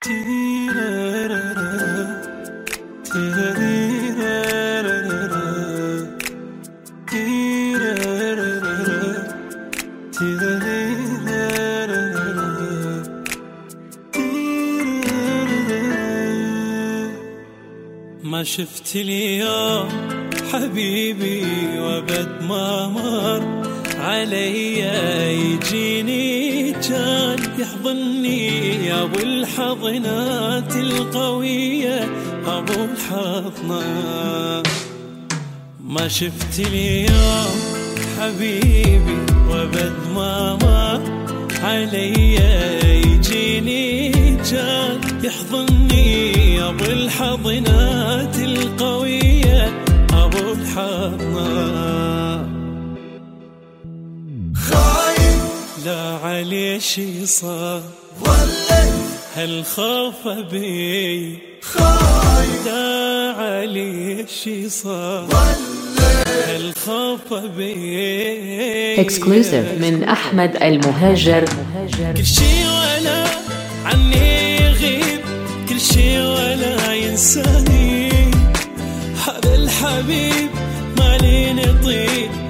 ما شفت اليوم حبيبي وبد ما مر علي يجيني كان يحضني يا ابو الحضنات القوية ابو الحضنات. ما شفت اليوم حبيبي وبد ما مر علي يجيني كان يحضني يا ابو الحضنات القوية ابو الحضنات. خايف لا عليه شي صار ولا هالخوف بي، خايف لا عليه شي صار هالخوف بي. Exclusive من أحمد المهاجر. كل شي ولا عني يغيب، كل شي ولا ينساني، هذا الحبيب ما لي نطيب